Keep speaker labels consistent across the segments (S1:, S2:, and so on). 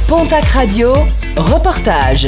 S1: Pontac Radio, reportage.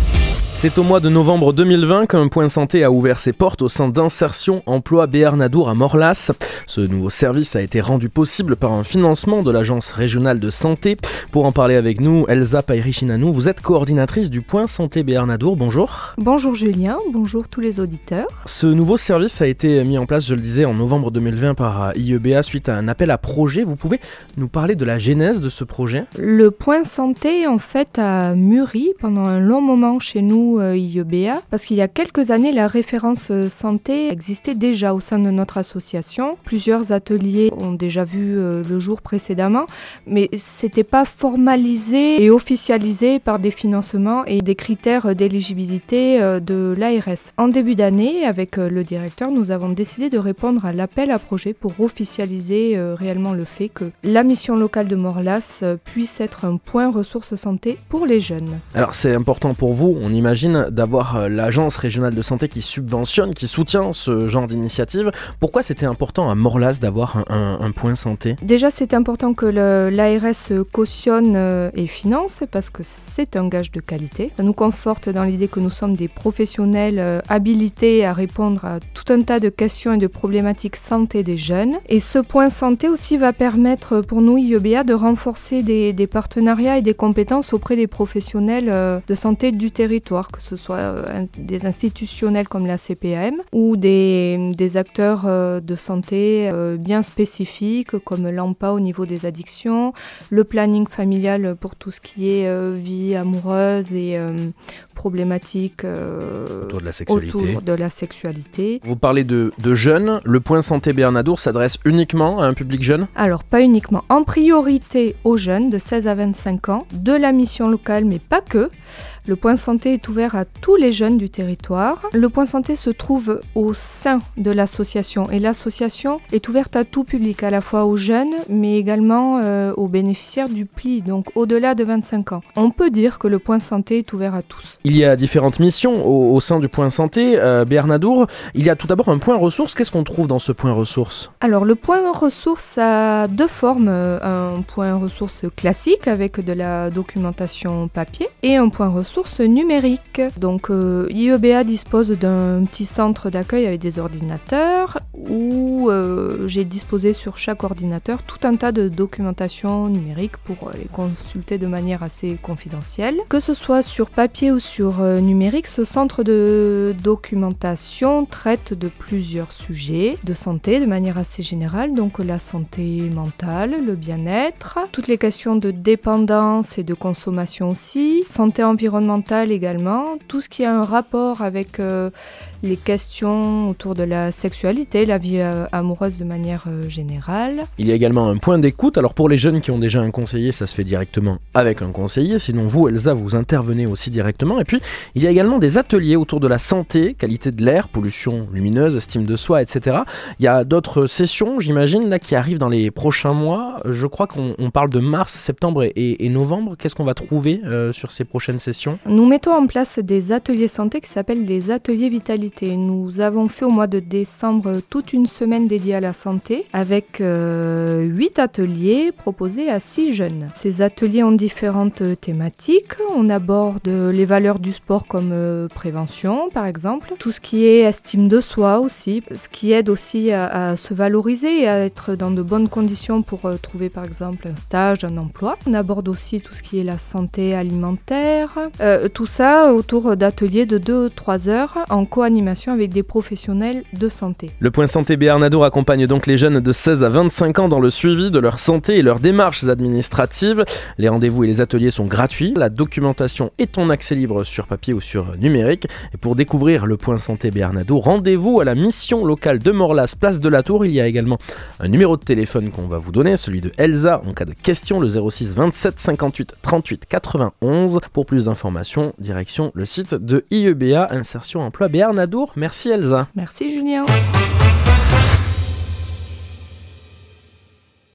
S2: C'est au mois de novembre 2020 qu'un point santé a ouvert ses portes au centre d'insertion emploi Béarnadour à Morlas. Ce nouveau service a été rendu possible par un financement de l'agence régionale de santé. Pour en parler avec nous, Elsa Pairicinanou, vous êtes coordinatrice du point santé Béarnadour. Bonjour.
S3: Bonjour Julien, bonjour tous les auditeurs.
S2: Ce nouveau service a été mis en place, je le disais, en novembre 2020 par IEBA suite à un appel à projet. Vous pouvez nous parler de la genèse de ce projet ?
S3: Le point santé en fait a mûri pendant un long moment chez nous IEBA, parce qu'il y a quelques années, la référence santé existait déjà au sein de notre association. Plusieurs ateliers ont déjà vu le jour précédemment, mais c'était pas formalisé et officialisé par des financements et des critères d'éligibilité de l'ARS. En début d'année, avec le directeur, nous avons décidé de répondre à l'appel à projet pour officialiser réellement le fait que la mission locale de Morlas puisse être un point ressources santé pour les jeunes.
S2: Alors c'est important pour vous, on imagine, d'avoir l'agence régionale de santé qui subventionne, qui soutient ce genre d'initiative. Pourquoi c'était important à Morlas d'avoir un point santé ?
S3: Déjà, c'est important que l'ARS cautionne et finance parce que c'est un gage de qualité. Ça nous conforte dans l'idée que nous sommes des professionnels habilités à répondre à tout un tas de questions et de problématiques santé des jeunes. Et ce point santé aussi va permettre pour nous, IEBA, de renforcer des partenariats et des compétences auprès des professionnels de santé du territoire, que ce soit des institutionnels comme la CPAM ou des acteurs de santé bien spécifiques comme l'AMPA au niveau des addictions, le planning familial pour tout ce qui est vie amoureuse et problématiques
S2: autour de la sexualité. Vous parlez de jeunes, le point santé Béarnadour s'adresse uniquement à un public jeune ?
S3: Alors pas uniquement, en priorité aux jeunes de 16 à 25 ans, de la mission locale mais pas que. Le point santé est ouvert à tous les jeunes du territoire. Le point santé se trouve au sein de l'association et l'association est ouverte à tout public, à la fois aux jeunes mais également aux bénéficiaires du PLI, donc au-delà de 25 ans. On peut dire que le point santé est ouvert à tous.
S2: Il y a différentes missions au sein du point santé Béarnadour. Il y a tout d'abord un point ressources. Qu'est-ce qu'on trouve dans ce point ressources ?
S3: Alors le point ressources a deux formes. Un point ressources classique avec de la documentation papier et un point ressources numériques. Donc IEBA dispose d'un petit centre d'accueil avec des ordinateurs où j'ai disposé sur chaque ordinateur tout un tas de documentation numérique pour les consulter de manière assez confidentielle. Que ce soit sur papier ou sur numérique, ce centre de documentation traite de plusieurs sujets de santé de manière assez générale, donc la santé mentale, le bien-être, toutes les questions de dépendance et de consommation aussi, santé environnementale également, tout ce qui a un rapport avec les questions autour de la sexualité, la vie amoureuse de manière générale.
S2: Il y a également un point d'écoute. Alors pour les jeunes qui ont déjà un conseiller, ça se fait directement avec un conseiller. Sinon vous, Elsa, vous intervenez aussi directement. Et puis il y a également des ateliers autour de la santé, qualité de l'air, pollution lumineuse, estime de soi, etc. Il y a d'autres sessions, j'imagine, là qui arrivent dans les prochains mois. Je crois qu'on parle de mars, septembre et novembre. Qu'est-ce qu'on va trouver sur ces prochaines sessions ?
S3: Nous mettons en place des ateliers santé qui s'appellent des ateliers vitalité. Nous avons fait au mois de décembre toute une semaine dédiée à la santé avec 8 ateliers proposés à 6 jeunes. Ces ateliers ont différentes thématiques. On aborde les valeurs du sport comme prévention par exemple, tout ce qui est estime de soi aussi, ce qui aide aussi à se valoriser et à être dans de bonnes conditions pour trouver par exemple un stage, un emploi. On aborde aussi tout ce qui est la santé alimentaire, tout ça autour d'ateliers de 2-3 heures en co-animation avec des professionnels de santé.
S2: Le point santé Béarnadour accompagne donc les jeunes de 16 à 25 ans dans le suivi de leur santé et leurs démarches administratives. Les rendez-vous et les ateliers sont gratuits. La documentation est en accès libre sur papier ou sur numérique. Et pour découvrir le point santé Béarnadour, rendez-vous à la mission locale de Morlas, place de la Tour. Il y a également un numéro de téléphone qu'on va vous donner, celui de Elsa en cas de question, le 06 27 58 38 91. Pour plus d'informations, direction le site de IEBA, Insertion Emploi Béarnadour. Merci Elsa.
S3: Merci Julien.